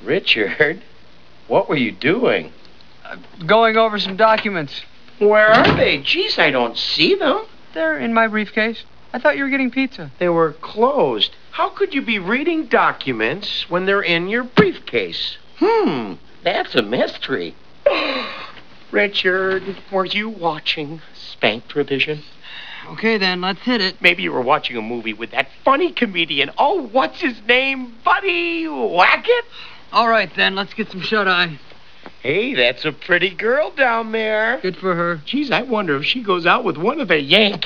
Richard, what were you doing? Going over some documents. Where are they? Geez, I don't see them. They're in my briefcase. I thought you were getting pizza. They were closed. How could you be reading documents when they're in your briefcase? That's a mystery. Richard, were you watching Spank Revision? Okay, then, let's hit it. Maybe you were watching a movie with that funny comedian. Oh, what's his name? Buddy Wackett? All right, then, let's get some shut-eye. Hey, that's a pretty girl down there. Good for her. Geez, I wonder if she goes out with one of the Yankees.